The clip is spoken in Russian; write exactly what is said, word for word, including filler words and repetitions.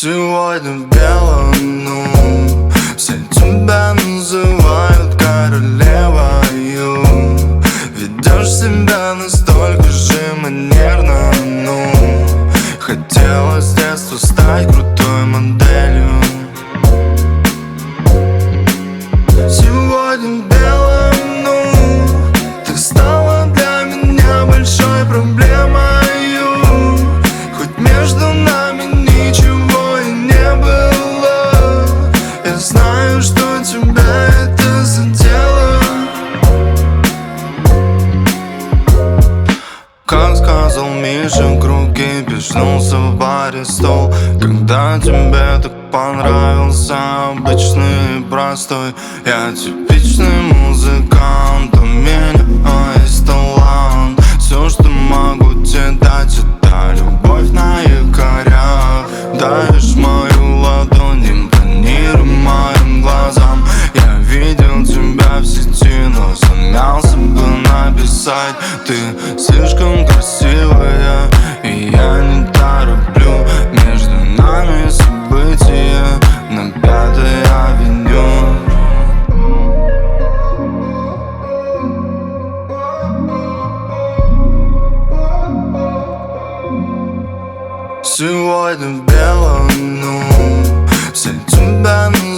Сегодня белым, ну, все тебя называют королевою. Ведешь себя настолько же манерно, ну, хотелось с детства стать крутой моделью. Сегодня белым, ну, ты стала для меня большой проблемой. Хоть между нами ничего и не было, я знаю, что тебя это задело. Как сказал Миша, круги пишнулся в баре стол. Когда тебе так понравился обычный и простой, я типичный музыкант, у меня есть талант. Все, что могу тебе дать, это любовь на якорях. Даешь мою ладонь, импонируй моим глазам. Я видел тебя в сети, но замялся бы написать. Ты слишком красивая, и я не тороплю. Между нами события на Пятой авеню. Сегодня белым, ну, все тебя называют